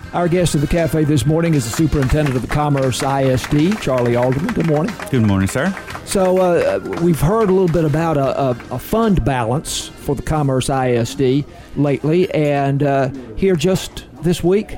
Our guest at the cafe this morning is the superintendent of the Commerce ISD, Charlie Alderman. Good morning. Good morning, sir. So we've heard a little bit about a fund balance for the Commerce ISD lately, and here just this week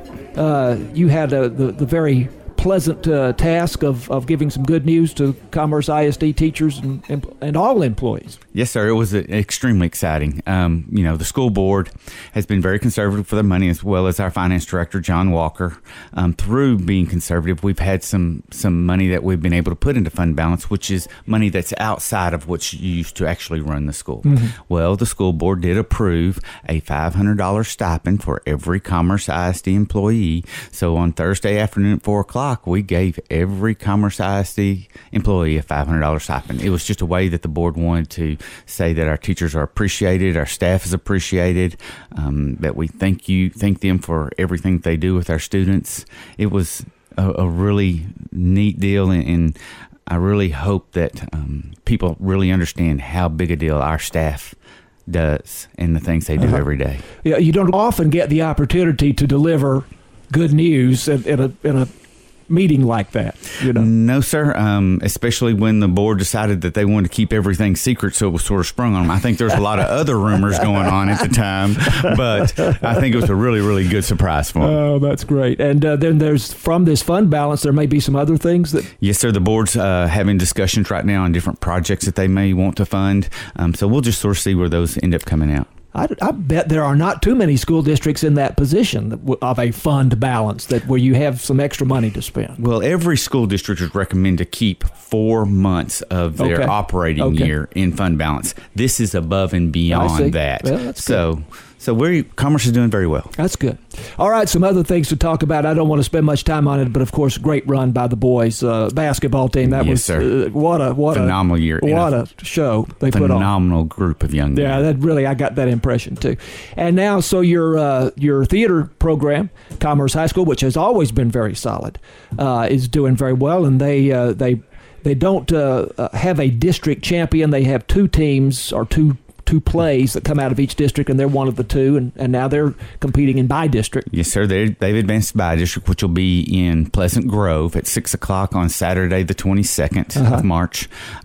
you had the very pleasant task of giving some good news to Commerce ISD teachers and all employees. Yes, sir. It was extremely exciting. The school board has been very conservative for their money, as well as our finance director, John Walker. Through being conservative, we've had some money that we've been able to put into fund balance, which is money that's outside of what's used to actually run the school. Mm-hmm. Well, the school board did approve a $500 stipend for every Commerce ISD employee. So on Thursday afternoon at 4 o'clock, we gave every Commerce ISD employee a $500 stipend. It was just a way that the board wanted to say that our teachers are appreciated, our staff is appreciated, that we thank them for everything they do with our students. It was a really neat deal, and I really hope that people really understand how big a deal our staff does and the things they do every day. Yeah, you don't often get the opportunity to deliver good news in a meeting like that, No, sir. Especially when the board decided that they wanted to keep everything secret, so it was sort of sprung on them. I think there's a lot of other rumors going on at the time, but I think it was a really, really good surprise for them. Oh, that's great. And then there's, from this fund balance, there may be some other things that... Yes, sir. The board's having discussions right now on different projects that they may want to fund. So we'll just sort of see where those end up coming out. I bet there are not too many school districts in that position of a fund balance where you have some extra money to spend. Well, every school district is recommended to keep 4 months of their operating year in fund balance. This is above and beyond that. Well, that's good. So Commerce is doing very well. That's good. All right, some other things to talk about. I don't want to spend much time on it, but of course, great run by the boys basketball team. That was what a phenomenal year. What a show they put on. Phenomenal group of young men. Yeah, that really, I got that impression too. And now, so your theater program, Commerce High School, which has always been very solid, is doing very well, and they don't have a district champion. They have two teams or two plays that come out of each district, and they're one of the two, and now they're competing in by-district. Yes, sir. They've advanced to by-district, which will be in Pleasant Grove at 6 o'clock on Saturday, the 22nd of March.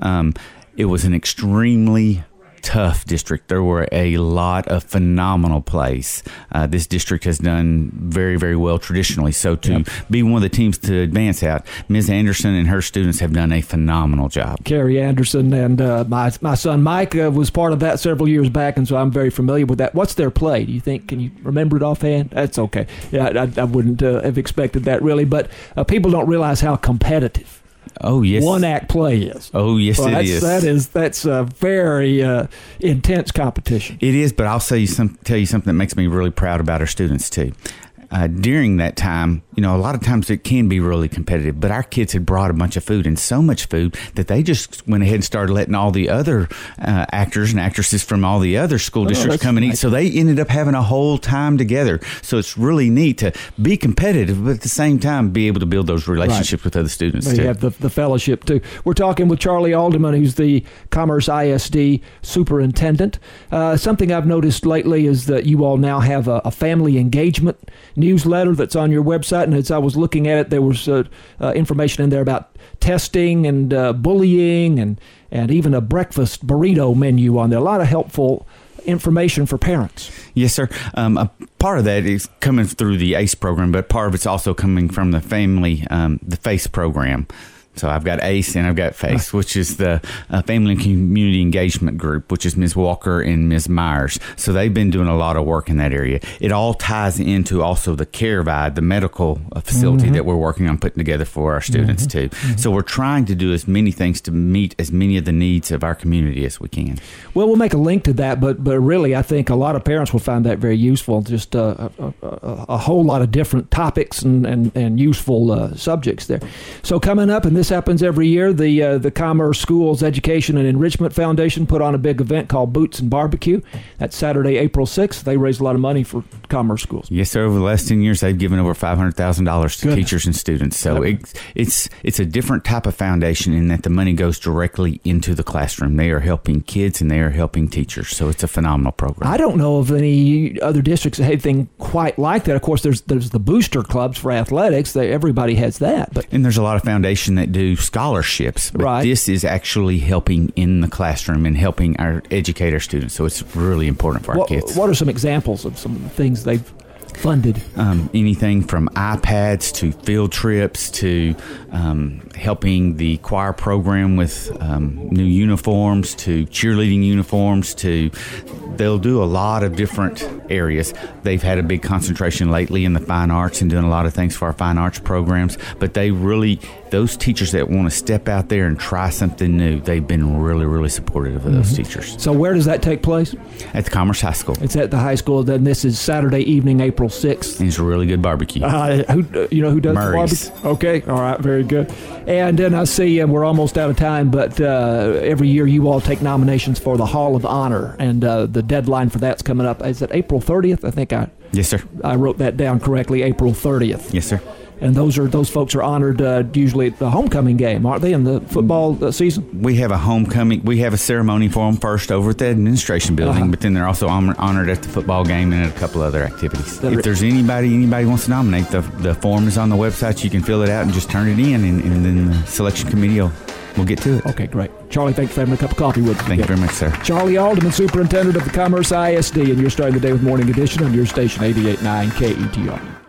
It was an extremely tough district. There were a lot of phenomenal plays. This district has done very, very well traditionally. So to be one of the teams to advance out, Ms. Anderson and her students have done a phenomenal job. Carrie Anderson and my son Mike was part of that several years back, and so I'm very familiar with that. What's their play, do you think? Can you remember it offhand? That's okay. Yeah, I wouldn't have expected that really, but people don't realize how competitive one-act play is. Oh, yes, it is. That's a very intense competition. It is, but I'll tell you something that makes me really proud about our students, too. During that time, a lot of times it can be really competitive, but our kids had brought a bunch of food, and so much food that they just went ahead and started letting all the other actors and actresses from all the other school districts come and eat. So they ended up having a whole time together. So it's really neat to be competitive, but at the same time be able to build those relationships with other students, too. You have the fellowship, too. We're talking with Charlie Alderman, who's the Commerce ISD superintendent. Something I've noticed lately is that you all now have a family engagement newsletter that's on your website, and as I was looking at it, there was information in there about testing and bullying and even a breakfast burrito menu on there. A lot of helpful information for parents. Yes, sir. A part of that is coming through the ACE program, but part of it's also coming from the the FACE program. So I've got ACE and I've got FACE, which is the Family and Community Engagement Group, which is Ms. Walker and Ms. Myers. So they've been doing a lot of work in that area. It all ties into also the CareVide, the medical facility that we're working on putting together for our students too. So we're trying to do as many things to meet as many of the needs of our community as we can. Well, we'll make a link to that, but really I think a lot of parents will find that very useful. Just a whole lot of different topics and useful subjects there. So coming up in this This happens every year. The Commerce Schools Education and Enrichment Foundation put on a big event called Boots and Barbecue. That's Saturday, April 6th. They raise a lot of money for Commerce Schools. Yes, sir. Over the last 10 years, they've given over $500,000 to teachers and students. So it's a different type of foundation in that the money goes directly into the classroom. They are helping kids and they are helping teachers. So it's a phenomenal program. I don't know of any other districts that have anything quite like that. Of course, there's the booster clubs for athletics. Everybody has that. And there's a lot of foundation that do scholarships. But this is actually helping in the classroom and helping our educator students. So it's really important for our kids. What are some examples of some things they've funded? Anything from iPads to field trips to helping the choir program with new uniforms to cheerleading uniforms to they'll do a lot of different areas. They've had a big concentration lately in the fine arts and doing a lot of things for our fine arts programs, but they really, those teachers that want to step out there and try something new, they've been really, really supportive of those teachers. So where does that take place? At the Commerce High School. It's at the high school. Then this is Saturday evening, April 6th. And it's a really good barbecue. Who does Murray's. the barbecue? Okay, all right, very good. And then I see we're almost out of time, but every year you all take nominations for the Hall of Honor, and the deadline for that's coming up. Is it April 30th? I think Yes, sir. I wrote that down correctly, April 30th. Yes, sir. And those folks are honored usually at the homecoming game, aren't they, in the football season? We have a homecoming. We have a ceremony for them first over at the administration building, but then they're also honored at the football game and at a couple other activities. If there's anybody wants to nominate, the form is on the website. You can fill it out and just turn it in, and then the selection committee will get to it. Okay, great. Charlie, thanks for having a cup of coffee with us. Thank you very much, sir. Charlie Alderman, Superintendent of the Commerce ISD, and you're starting the day with Morning Edition on your station 88.9 KETR.